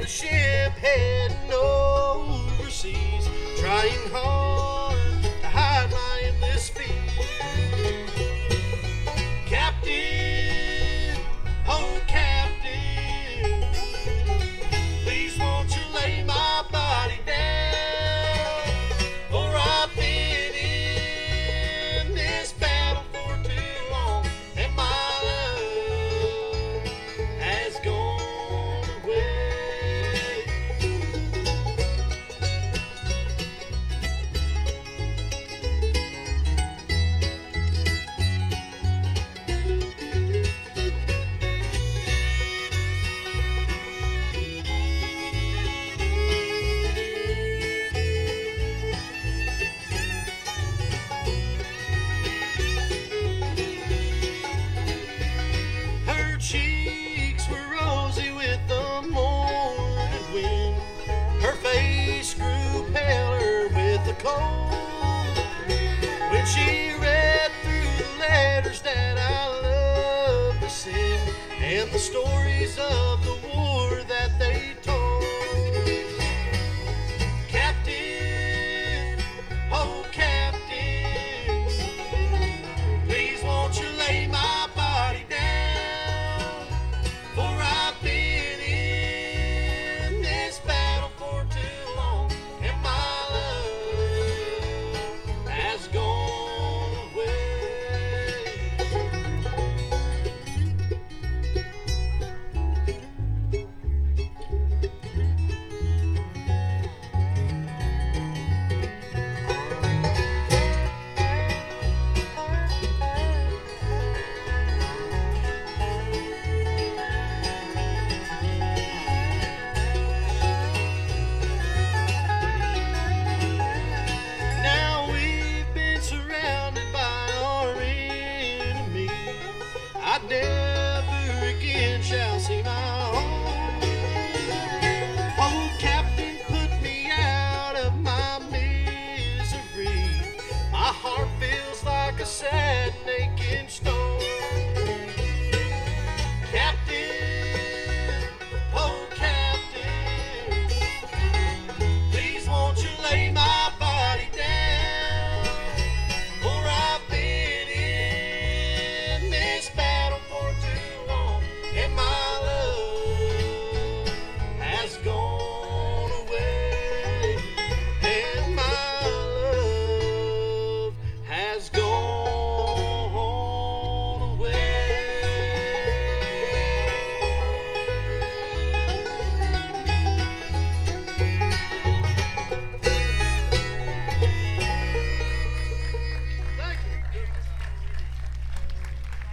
a ship heading overseas, trying hard to hide my endless fear. Captain, oh Captain, please won't you lay my body down, for I've been in this battle for too long, and my love has gone away. Her cheeks were rosy with the morning wind. Her face grew paler with the cold. When she read through the letters that I love to send, and the stories of